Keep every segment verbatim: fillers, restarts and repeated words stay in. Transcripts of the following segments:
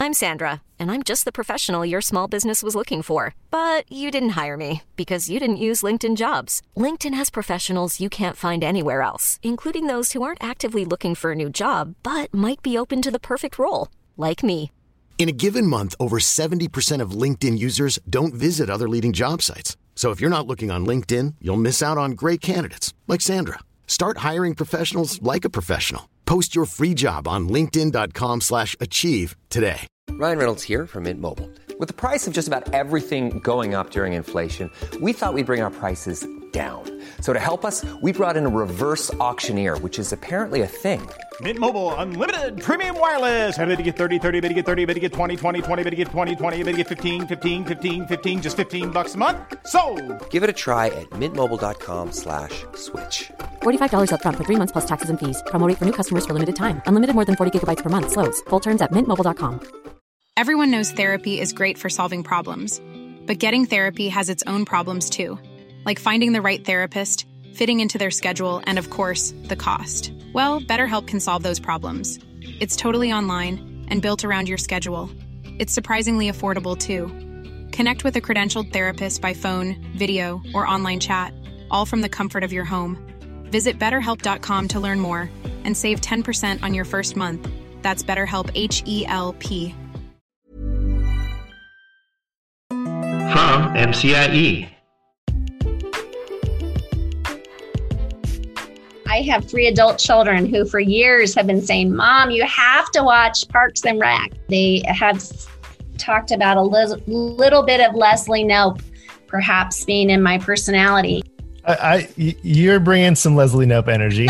I'm Sandra, and I'm just the professional your small business was looking for. But you didn't hire me because you didn't use LinkedIn Jobs. LinkedIn has professionals you can't find anywhere else, including those who aren't actively looking for a new job, but might be open to the perfect role, like me. In a given month, over seventy percent of LinkedIn users don't visit other leading job sites. So if you're not looking on LinkedIn, you'll miss out on great candidates like Sandra. Start hiring professionals like a professional. Post your free job on linkedin dot com slash achieve today. Ryan Reynolds here from Mint Mobile. With the price of just about everything going up during inflation, we thought we'd bring our prices down. So to help us, we brought in a reverse auctioneer, which is apparently a thing. Mint Mobile Unlimited Premium Wireless. How to get thirty, thirty, how to get thirty, how to get twenty, twenty, twenty, how to get twenty, twenty, how to get fifteen, fifteen, fifteen, fifteen, just fifteen bucks a month? Sold! Give it a try at mintmobile.com slash switch. forty-five dollars up front for three months plus taxes and fees. Promo rate for new customers for limited time. Unlimited more than forty gigabytes per month. Slows full terms at mint mobile dot com. Everyone knows therapy is great for solving problems. But getting therapy has its own problems too. Like finding the right therapist, fitting into their schedule, and of course, the cost. Well, BetterHelp can solve those problems. It's totally online and built around your schedule. It's surprisingly affordable too. Connect with a credentialed therapist by phone, video, or online chat, all from the comfort of your home. Visit better help dot com to learn more and save ten percent on your first month. That's BetterHelp, H E L P. From M C I E. I have three adult children who for years have been saying, Mom, you have to watch Parks and Rec. They have talked about a li- little bit of Leslie Knope perhaps being in my personality. I, I, you're bringing some Leslie Knope energy.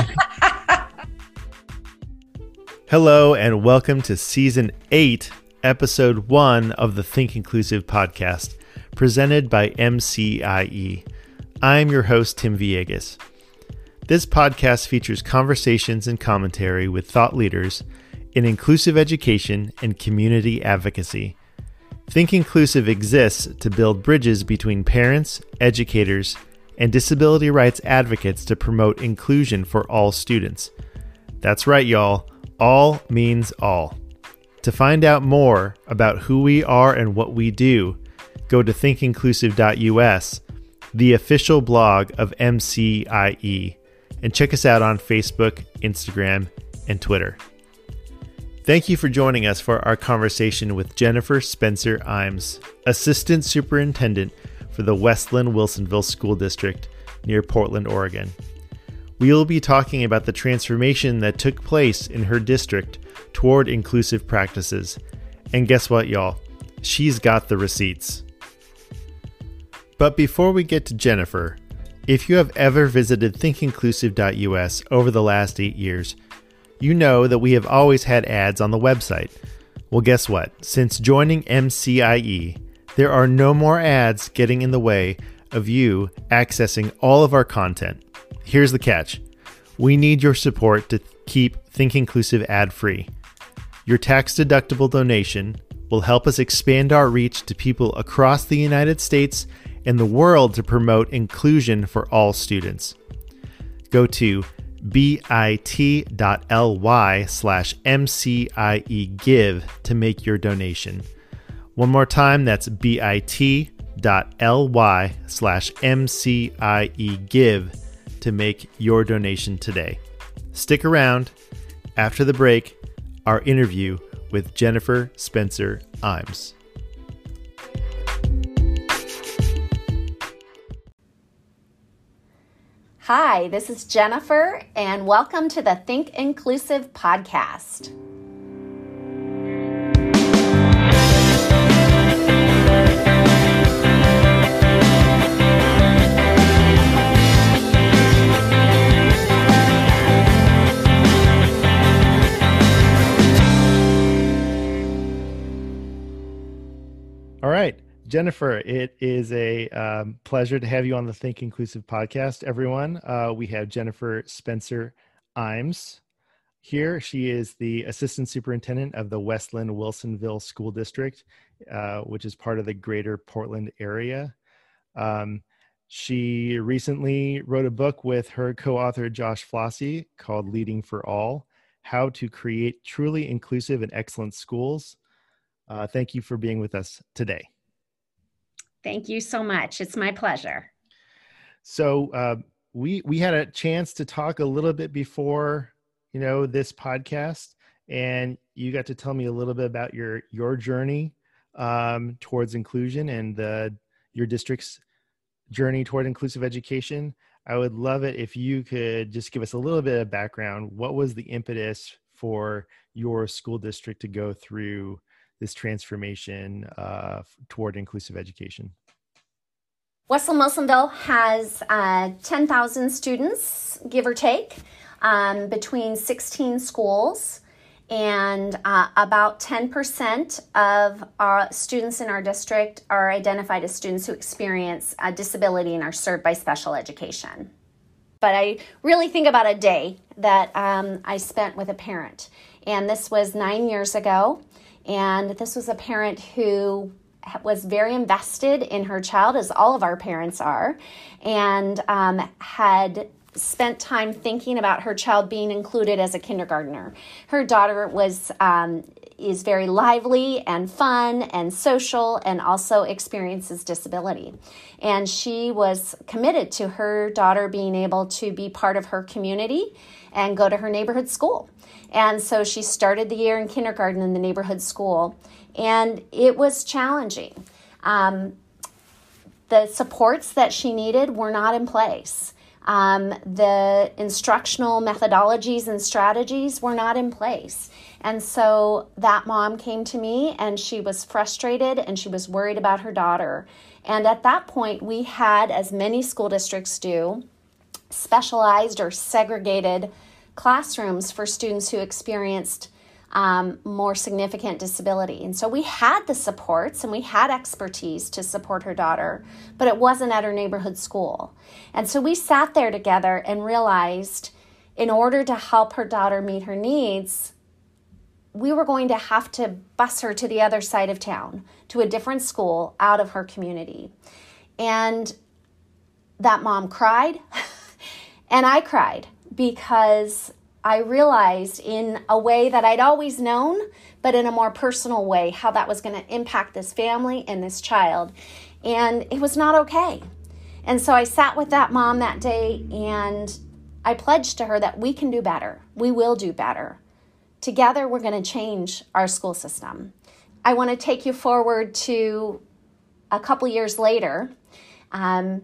Hello, and welcome to Season eight, Episode one of the Think Inclusive podcast, presented by M C I E. I'm your host, Tim Villegas. This podcast features conversations and commentary with thought leaders in inclusive education and community advocacy. Think Inclusive exists to build bridges between parents, educators, and disability rights advocates to promote inclusion for all students. That's right, y'all. All means all. To find out more about who we are and what we do, go to think inclusive dot U S, the official blog of M C I E, and check us out on Facebook, Instagram, and Twitter. Thank you for joining us for our conversation with Jennifer Spencer Imes, Assistant Superintendent for the Westland Wilsonville School District near Portland, Oregon. We will be talking about the transformation that took place in her district toward inclusive practices. And guess what, y'all? She's got the receipts. But before we get to Jennifer, if you have ever visited think inclusive dot U S over the last eight years, you know that we have always had ads on the website. Well, guess what? Since joining M C I E, there are no more ads getting in the way of you accessing all of our content. Here's the catch. We need your support to keep Think Inclusive ad-free. Your tax-deductible donation will help us expand our reach to people across the United States and the world to promote inclusion for all students. Go to bit.ly slash MCIE give to make your donation. One more time, that's bit.ly slash MCIE give to make your donation today. Stick around. After the break, our interview with Jennifer Spencer Imes. Hi, this is Jennifer, and welcome to the Think Inclusive podcast. All right, Jennifer, it is a um, pleasure to have you on the Think Inclusive podcast, everyone. Uh, we have Jennifer Spencer Imes here. She is the Assistant Superintendent of the Westland Wilsonville School District, uh, which is part of the greater Portland area. Um, she recently wrote a book with her co-author Josh Flossie called Leading for All: How to Create Truly Inclusive and Excellent Schools. Uh, thank you for being with us today. Thank you so much. It's my pleasure. So uh, we we had a chance to talk a little bit before, you know, this podcast, and you got to tell me a little bit about your your journey um, towards inclusion and the your district's journey toward inclusive education. I would love it if you could just give us a little bit of background. What was the impetus for your school district to go through this transformation uh, toward inclusive education? Westland-Wilsonville has uh, ten thousand students, give or take, um, between sixteen schools, and uh, about ten percent of our students in our district are identified as students who experience a disability and are served by special education. But I really think about a day that um, I spent with a parent, and this was nine years ago, and this was a parent who was very invested in her child, as all of our parents are, and um, had spent time thinking about her child being included as a kindergartner. Her daughter was um, is very lively and fun and social, and also experiences disability. And she was committed to her daughter being able to be part of her community and go to her neighborhood school. And so she started the year in kindergarten in the neighborhood school, and it was challenging. Um, the supports that she needed were not in place. Um, the instructional methodologies and strategies were not in place. And so that mom came to me, and she was frustrated and she was worried about her daughter. And at that point, we had, as many school districts do, specialized or segregated classrooms for students who experienced um, more significant disability. And so we had the supports and we had expertise to support her daughter, but it wasn't at her neighborhood school. And so we sat there together and realized, in order to help her daughter meet her needs, we were going to have to bus her to the other side of town, to a different school out of her community. And that mom cried, and I cried, because I realized, in a way that I'd always known, but in a more personal way, how that was going to impact this family and this child. And it was not okay. And so I sat with that mom that day, and I pledged to her that we can do better. We will do better. Together, we're going to change our school system. I want to take you forward to a couple years later, um,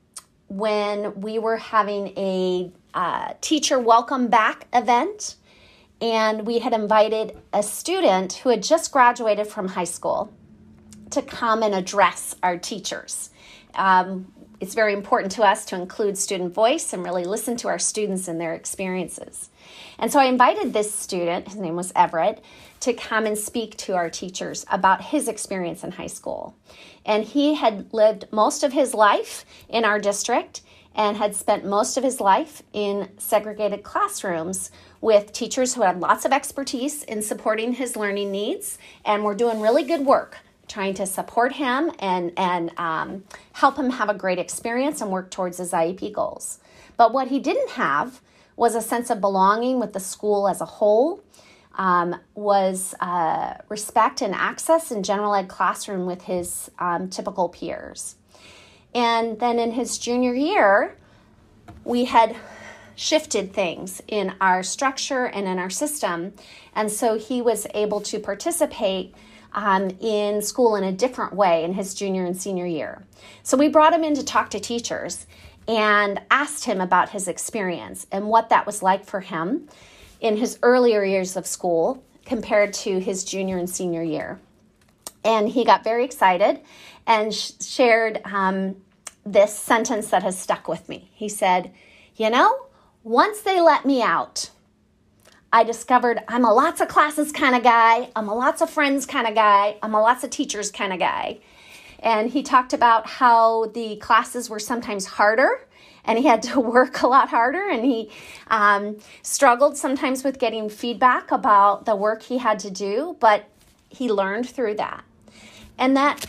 when we were having a uh, teacher welcome back event, and we had invited a student who had just graduated from high school to come and address our teachers. Um, it's very important to us to include student voice and really listen to our students and their experiences. And so I invited this student, his name was Everett, to come and speak to our teachers about his experience in high school. And he had lived most of his life in our district and had spent most of his life in segregated classrooms with teachers who had lots of expertise in supporting his learning needs and were doing really good work trying to support him and, and um, help him have a great experience and work towards his I E P goals. But what he didn't have was a sense of belonging with the school as a whole, um, was uh, respect and access in general ed classroom with his um, typical peers. And then in his junior year, we had shifted things in our structure and in our system. And so he was able to participate um, in school in a different way in his junior and senior year. So we brought him in to talk to teachers and asked him about his experience and what that was like for him in his earlier years of school compared to his junior and senior year. And he got very excited and sh- shared um, this sentence that has stuck with me. He said, you know, once they let me out, I discovered I'm a lots of classes kind of guy, I'm a lots of friends kind of guy, I'm a lots of teachers kind of guy. And he talked about how the classes were sometimes harder and he had to work a lot harder, and he um, struggled sometimes with getting feedback about the work he had to do, but he learned through that. And that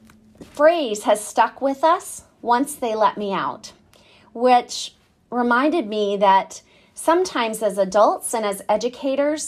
phrase has stuck with us, once they let me out, which reminded me that sometimes as adults and as educators,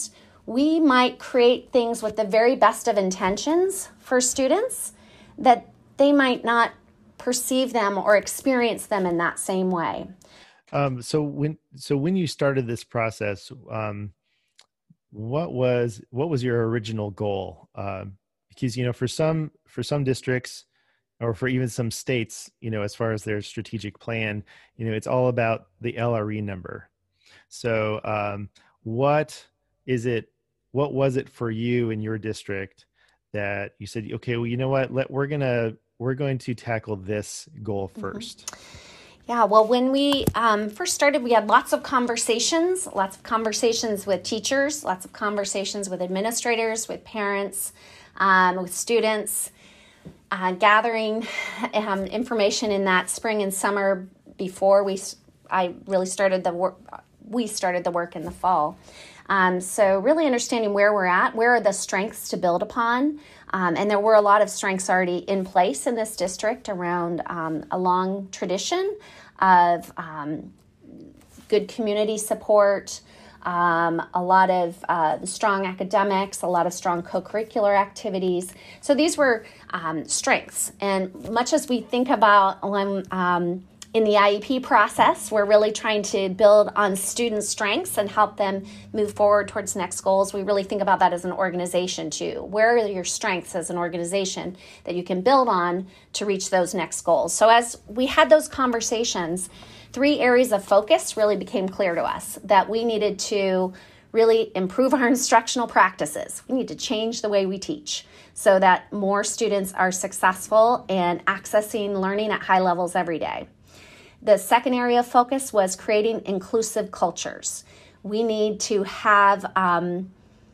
we might create things with the very best of intentions for students that they might not perceive them or experience them in that same way. Um, so when so when you started this process, um, what was what was your original goal? Um, because you know, for some for some districts, or for even some states, you know, as far as their strategic plan, you know, it's all about the L R E number. So, um, what is it? What was it for you in your district that you said, okay, well, you know what? Let we're gonna we're going to tackle this goal first. Mm-hmm. Yeah, well, when we um, first started, we had lots of conversations, lots of conversations with teachers, lots of conversations with administrators, with parents, um, with students, uh, gathering um, information in that spring and summer before we, I really started the work, we started the work in the fall. Um, so really understanding where we're at, where are the strengths to build upon. Um, and there were a lot of strengths already in place in this district around um, a long tradition of um, good community support, um, a lot of uh, strong academics, a lot of strong co-curricular activities. So these were um, strengths. And much as we think about when um, in the I E P process, we're really trying to build on students' strengths and help them move forward towards next goals. We really think about that as an organization too. Where are your strengths as an organization that you can build on to reach those next goals? So as we had those conversations, three areas of focus really became clear to us that we needed to really improve our instructional practices. We need to change the way we teach so that more students are successful in accessing learning at high levels every day. The second area of focus was creating inclusive cultures. We need to have um,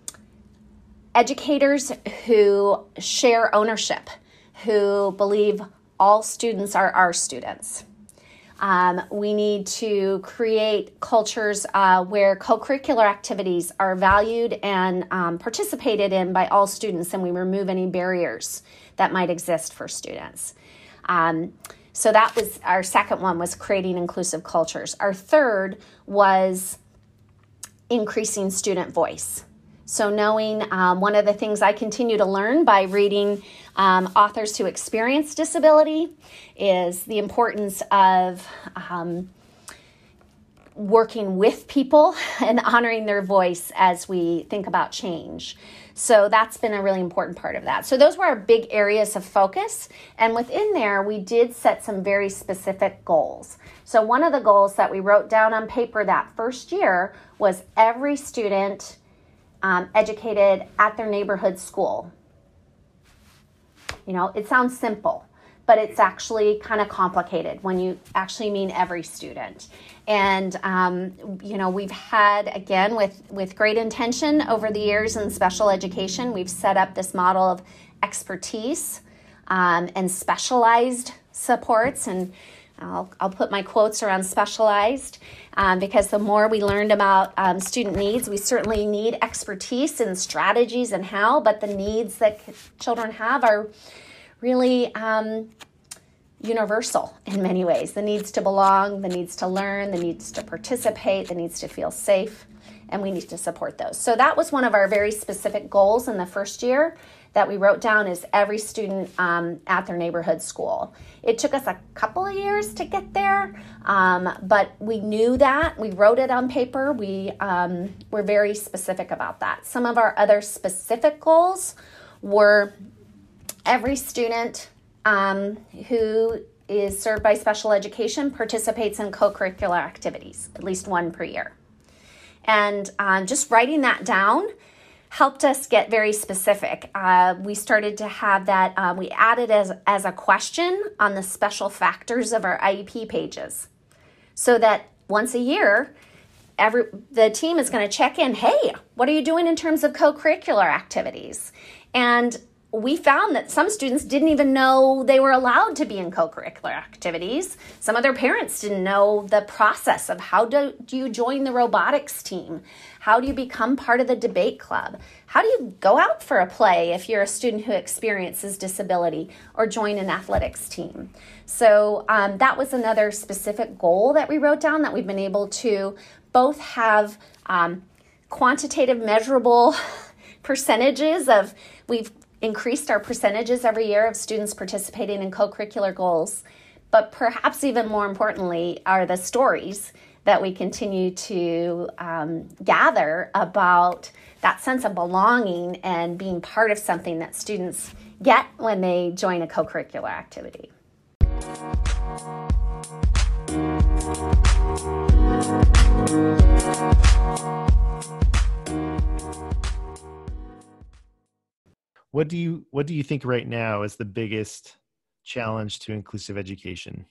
educators who share ownership, who believe all students are our students. Um, we need to create cultures uh, where co-curricular activities are valued and um, participated in by all students, and we remove any barriers that might exist for students. Um, So that was our second one, was creating inclusive cultures. Our third was increasing student voice. So knowing um, one of the things I continue to learn by reading um, authors who experience disability is the importance of um, working with people and honoring their voice as we think about change. So that's been a really important part of that. So those were our big areas of focus. And within there, we did set some very specific goals. So one of the goals that we wrote down on paper that first year was every student um, educated at their neighborhood school. You know, it sounds simple, but it's actually kind of complicated when you actually mean every student. And, um, you know, we've had, again, with, with great intention over the years in special education, we've set up this model of expertise um, and specialized supports. And I'll, I'll put my quotes around specialized um, because the more we learned about um, student needs, we certainly need expertise and strategies and how, but the needs that children have are really um, universal in many ways. The needs to belong, the needs to learn, the needs to participate, the needs to feel safe, and we need to support those. So that was one of our very specific goals in the first year that we wrote down, is every student um, at their neighborhood school. It took us a couple of years to get there, um, but we knew that. We wrote it on paper. We um, were very specific about that. Some of our other specific goals were every student um, who is served by special education participates in co-curricular activities, at least one per year. And um, just writing that down helped us get very specific. Uh, we started to have that, uh, we added as, as a question on the special factors of our I E P pages, so that once a year, every the team is going to check in, hey, what are you doing in terms of co-curricular activities? And we found that some students didn't even know they were allowed to be in co-curricular activities. Some of their parents didn't know the process of how do, do you join the robotics team? How do you become part of the debate club? How do you go out for a play if you're a student who experiences disability, or join an athletics team? So um, that was another specific goal that we wrote down, that we've been able to both have um, quantitative, measurable percentages of, we've increased our percentages every year of students participating in co-curricular goals. But perhaps even more importantly are the stories that we continue to um, gather about that sense of belonging and being part of something that students get when they join a co-curricular activity. What do you what do you think right now is the biggest challenge to inclusive education?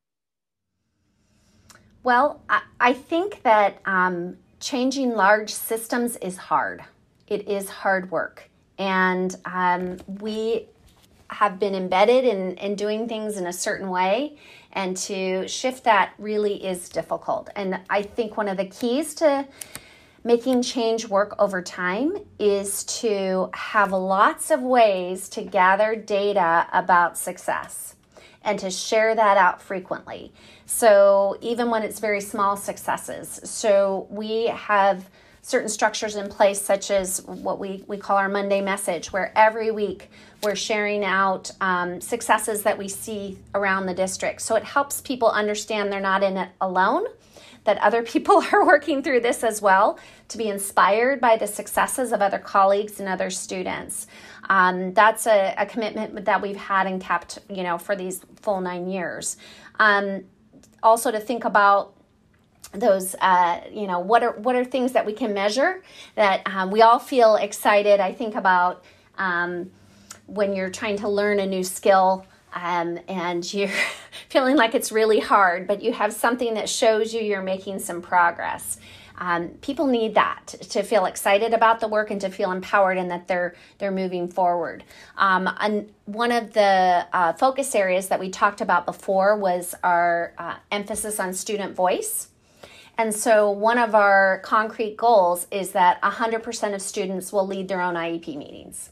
Well, I, I think that um, changing large systems is hard. It is hard work. And um, we have been embedded in, in doing things in a certain way. And to shift that really is difficult. And I think one of the keys to making change work over time is to have lots of ways to gather data about success and to share that out frequently. So even when it's very small successes. So we have certain structures in place, such as what we, we call our Monday message, where every week we're sharing out um, successes that we see around the district. So it helps people understand they're not in it alone, that other people are working through this as well, to be inspired by the successes of other colleagues and other students. Um, that's a, a commitment that we've had and kept, you know, for these full nine years. Um, also to think about those, uh, you know, what are what are things that we can measure that um, we all feel excited. I think about um, when you're trying to learn a new skill um, and you're feeling like it's really hard, but you have something that shows you you're making some progress. Um, people need that to feel excited about the work and to feel empowered and that they're they're moving forward. Um, and one of the uh, focus areas that we talked about before was our uh, emphasis on student voice. And so one of our concrete goals is that one hundred percent of students will lead their own I E P meetings.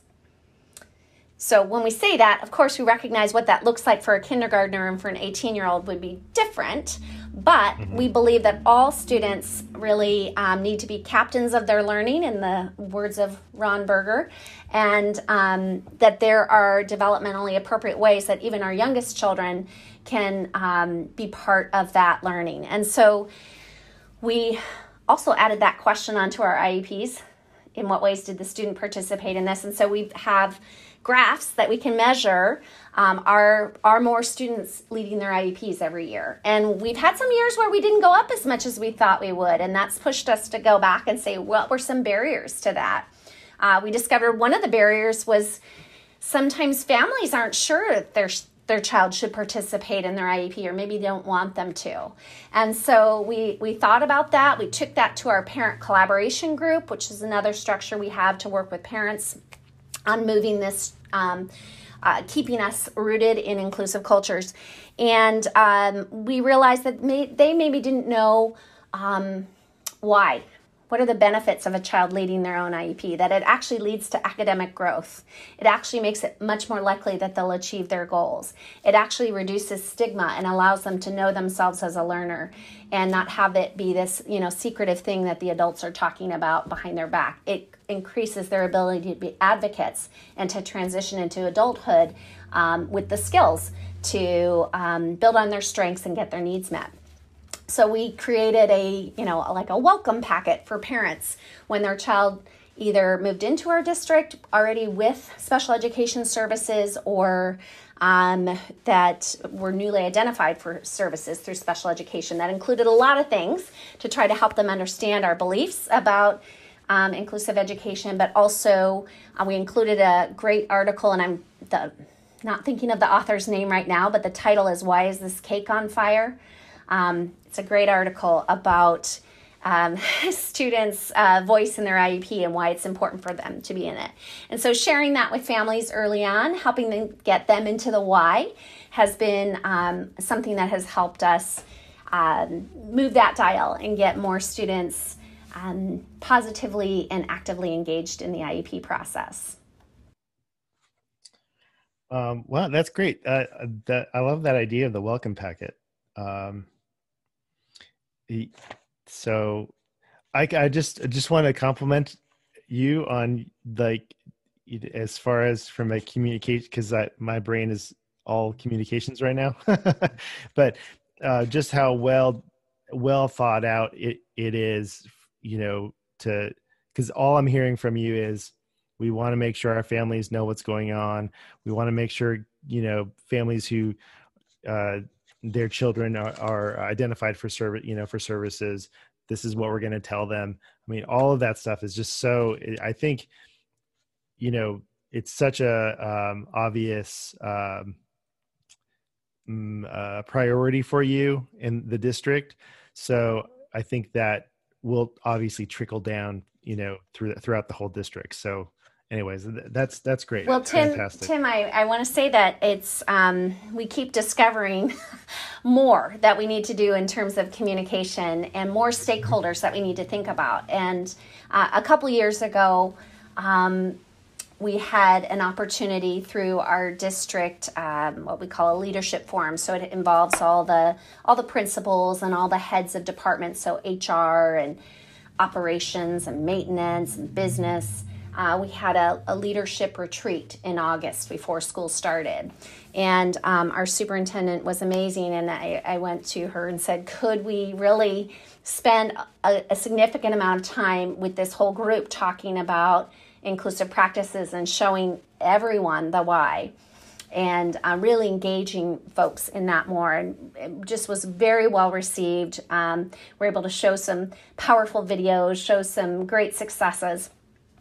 So when we say that, of course, we recognize what that looks like for a kindergartner and for an eighteen-year-old would be different. But mm-hmm. we believe that all students really um, need to be captains of their learning, in the words of Ron Berger, and um, that there are developmentally appropriate ways that even our youngest children can um, be part of that learning. And so we also added that question onto our I E Ps. In what ways did the student participate in this? And so we have graphs that we can measure. Um, are, are more students leading their I E Ps every year? And we've had some years where we didn't go up as much as we thought we would. And that's pushed us to go back and say, what were some barriers to that? Uh, we discovered one of the barriers was sometimes families aren't sure if their their child should participate in their I E P, or maybe don't want them to. And so we, we thought about that. We took that to our parent collaboration group, which is another structure we have to work with parents on moving this, um, uh, keeping us rooted in inclusive cultures. And um, we realized that may, they maybe didn't know um, why. What are the benefits of a child leading their own I E P? That it actually leads to academic growth. It actually makes it much more likely that they'll achieve their goals. It actually reduces stigma and allows them to know themselves as a learner and not have it be this, you know, secretive thing that the adults are talking about behind their back. It increases their ability to be advocates and to transition into adulthood um, with the skills to um, build on their strengths and get their needs met. So we created a, you know, like a welcome packet for parents when their child either moved into our district already with special education services, or um, that were newly identified for services through special education. That included a lot of things to try to help them understand our beliefs about um, inclusive education, but also uh, we included a great article, and I'm the, not thinking of the author's name right now, but the title is "Why is this cake on fire?" Um, it's a great article about um, students' uh, voice in their I E P and why it's important for them to be in it. And so sharing that with families early on, helping them get them into the why, has been um, something that has helped us um, move that dial and get more students um, positively and actively engaged in the I E P process. Um, well, that's great. Uh, that, I love that idea of the welcome packet. Um, So I, I just I just want to compliment you on, like, as far as from a communication, because my brain is all communications right now, but uh, just how well well thought out it it is, you know, to because all I'm hearing from you is we want to make sure our families know what's going on. We want to make sure, you know, families who uh, their children are, are identified for service, you know, for services. This is what we're going to tell them. I mean, all of that stuff is just so, I think, you know, it's such a um, obvious um, uh, priority for you in the district. So I think that will obviously trickle down, you know, through, throughout the whole district. So anyways, that's, that's great. Well, Tim, Fantastic. Tim, I, I want to say that it's, um, we keep discovering more that we need to do in terms of communication and more stakeholders that we need to think about. And uh, a couple years ago, um, we had an opportunity through our district, um, what we call a leadership forum. So it involves all the all the principals and all the heads of departments, so H R and operations and maintenance and business. Uh, we had a, a leadership retreat in August before school started. And um, our superintendent was amazing. And I, I went to her and said, could we really spend a, a significant amount of time with this whole group talking about inclusive practices and showing everyone the why, and uh, really engaging folks in that more. And it just was very well received. Um, we're able to show some powerful videos, show some great successes.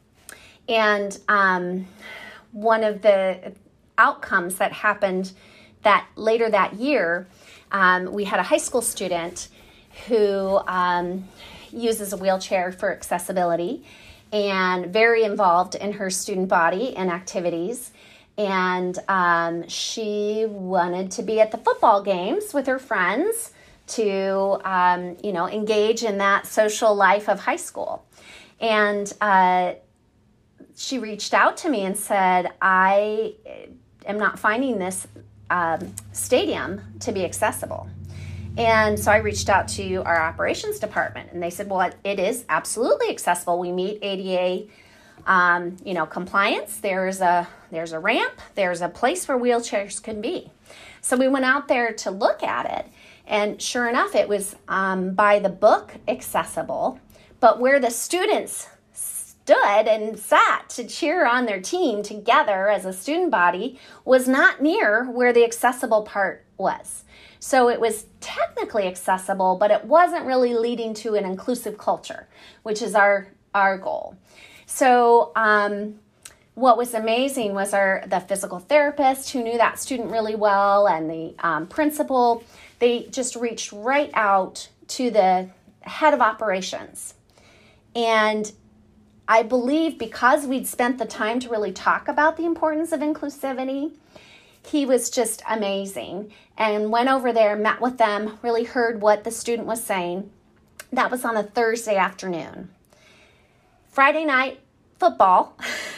And um, one of the outcomes that happened that later that year, um, we had a high school student who um, uses a wheelchair for accessibility and very involved in her student body and activities. And um, she wanted to be at the football games with her friends to, um, you know, engage in that social life of high school. And uh, she reached out to me and said, I am not finding this um, stadium to be accessible. And so I reached out to our operations department, and they said, well, it is absolutely accessible. We meet A D A, um, you know, compliance. There's a, there's a ramp. There's a place where wheelchairs can be. So we went out there to look at it, and sure enough, it was um, by the book accessible, but where the students stood and sat to cheer on their team together as a student body was not near where the accessible part was. So it was technically accessible, but it wasn't really leading to an inclusive culture, which is our, our goal. So um, what was amazing was our the physical therapist who knew that student really well, and the um, principal, they just reached right out to the head of operations. And I believe because we'd spent the time to really talk about the importance of inclusivity, he was just amazing and went over there, met with them, really heard what the student was saying. That was on a Thursday afternoon. Friday night, football,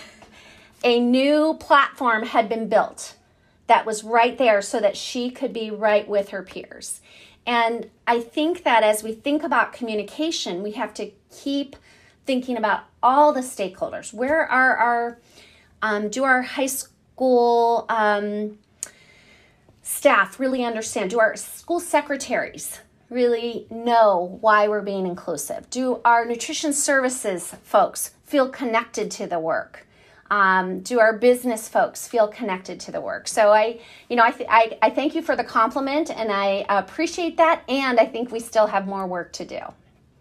a new platform had been built that was right there so that she could be right with her peers. And I think that as we think about communication, we have to keep thinking about all the stakeholders. Where are our, um, do our high school school um, staff really understand? Do our school secretaries really know why we're being inclusive? Do our nutrition services folks feel connected to the work? Um, do our business folks feel connected to the work? So I, you know, I, th- I, I thank you for the compliment, and I appreciate that. And I think we still have more work to do.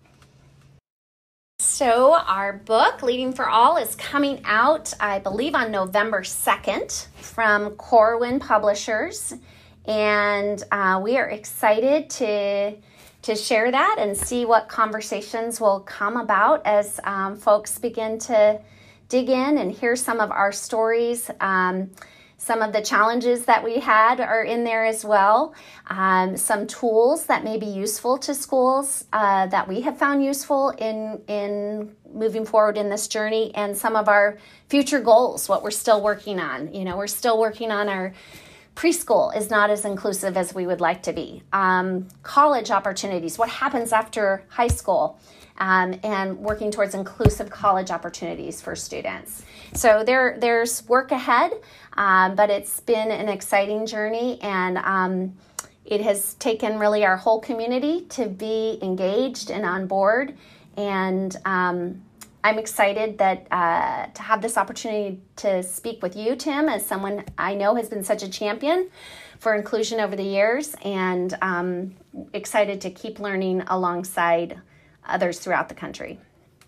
So our book, Leading for All, is coming out, I believe, on November second from Corwin Publishers. And uh, we are excited to, to share that and see what conversations will come about as um, folks begin to dig in and hear some of our stories. Um, Some of the challenges that we had are in there as well. Um, some tools that may be useful to schools uh, that we have found useful in, in moving forward in this journey, and some of our future goals, what we're still working on. You know, we're still working on our preschool is not as inclusive as we would like to be. Um, college opportunities, what happens after high school, um, and working towards inclusive college opportunities for students. So there, there's work ahead, um, but it's been an exciting journey, and um, it has taken really our whole community to be engaged and on board. And um, I'm excited that uh, to have this opportunity to speak with you, Tim, as someone I know has been such a champion for inclusion over the years, and um, excited to keep learning alongside others throughout the country.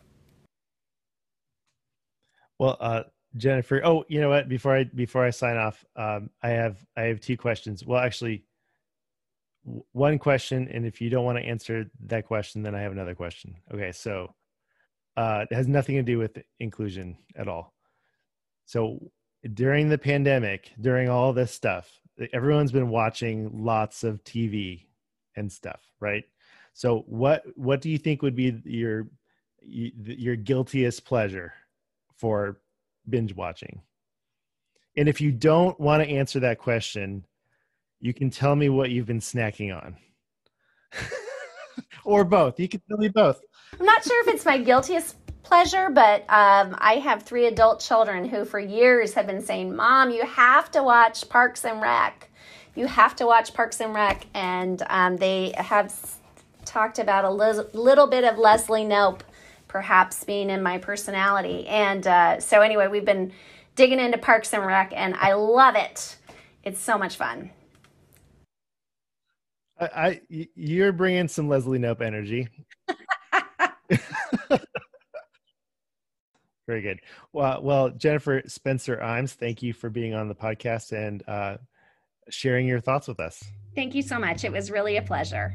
Well, uh, Jennifer, oh, you know what? Before I before I sign off, um, I have I have two questions. Well, actually, w- one question, and if you don't want to answer that question, then I have another question. Okay, so uh, it has nothing to do with inclusion at all. So during the pandemic, during all this stuff, everyone's been watching lots of T V and stuff, right? So what what do you think would be your your guiltiest pleasure for binge watching? And if you don't want to answer that question, you can tell me what you've been snacking on. Or both. You can tell me both. I'm not sure if it's my guiltiest pleasure, but um, I have three adult children who for years have been saying, Mom, you have to watch Parks and Rec. You have to watch Parks and Rec. And um, they have talked about a li- little bit of Leslie Knope perhaps being in my personality. And uh, so anyway, we've been digging into Parks and Rec, and I love it. It's so much fun. I, I you're bringing some Leslie Knope energy. Very good. Well, well, Jennifer Spencer Imes, thank you for being on the podcast and uh, sharing your thoughts with us. Thank you so much. It was really a pleasure.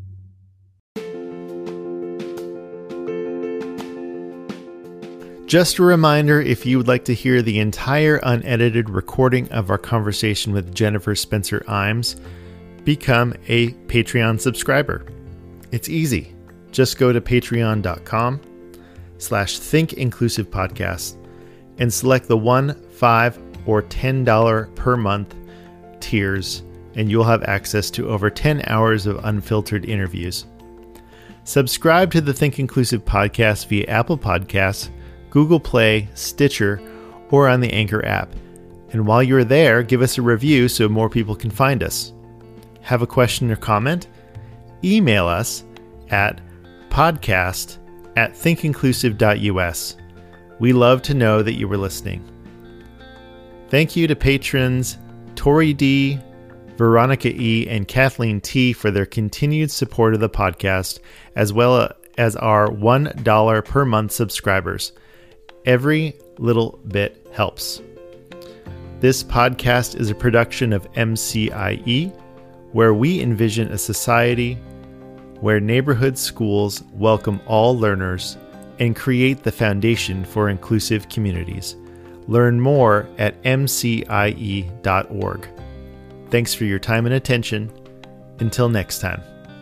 Just a reminder, if you would like to hear the entire unedited recording of our conversation with Jennifer Spencer Imes, become a Patreon subscriber. It's easy. Just go to patreon.com slash Think Inclusive Podcast and select the one, five, or ten dollars per month tiers, and you'll have access to over ten hours of unfiltered interviews. Subscribe to the Think Inclusive Podcast via Apple Podcasts, Google Play, Stitcher, or on the Anchor app. And while you're there, give us a review so more people can find us. Have a question or comment? Email us at podcast at thinkinclusive.us. We love to know that you were listening. Thank you to patrons Tori D., Veronica E., and Kathleen T. for their continued support of the podcast, as well as our one dollar per month subscribers. Every little bit helps. This podcast is a production of M C I E, where we envision a society where neighborhood schools welcome all learners and create the foundation for inclusive communities. Learn more at m c i e dot org. Thanks for your time and attention. Until next time.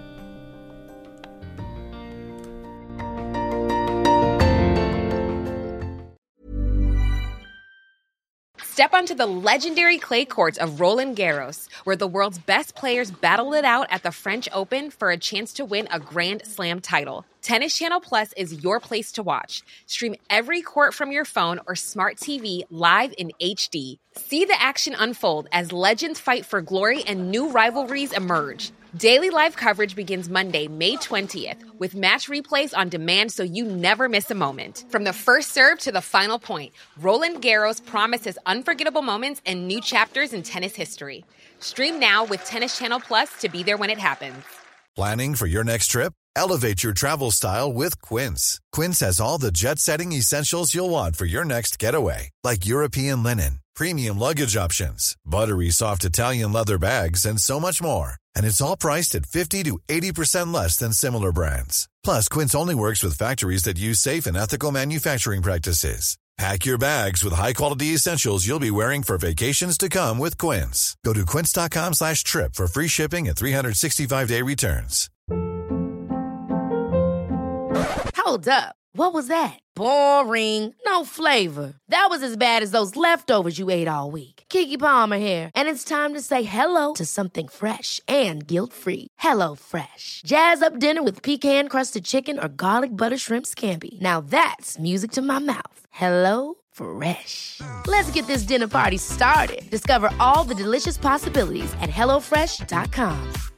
Step onto the legendary clay courts of Roland Garros, where the world's best players battle it out at the French Open for a chance to win a Grand Slam title. Tennis Channel Plus is your place to watch. Stream every court from your phone or smart T V live in H D. See the action unfold as legends fight for glory and new rivalries emerge. Daily live coverage begins Monday, May twentieth, with match replays on demand so you never miss a moment. From the first serve to the final point, Roland Garros promises unforgettable moments and new chapters in tennis history. Stream now with Tennis Channel Plus to be there when it happens. Planning for your next trip? Elevate your travel style with Quince. Quince has all the jet-setting essentials you'll want for your next getaway, like European linen, premium luggage options, buttery soft Italian leather bags, and so much more. And it's all priced at fifty to eighty percent less than similar brands. Plus, Quince only works with factories that use safe and ethical manufacturing practices. Pack your bags with high-quality essentials you'll be wearing for vacations to come with Quince. Go to quince.com slash trip for free shipping and three sixty-five day returns. Hold up. What was that? Boring. No flavor. That was as bad as those leftovers you ate all week. Keke Palmer here, and it's time to say hello to something fresh and guilt-free. Hello Fresh. Jazz up dinner with pecan-crusted chicken or garlic butter shrimp scampi. Now that's music to my mouth. Hello Fresh. Let's get this dinner party started. Discover all the delicious possibilities at hello fresh dot com.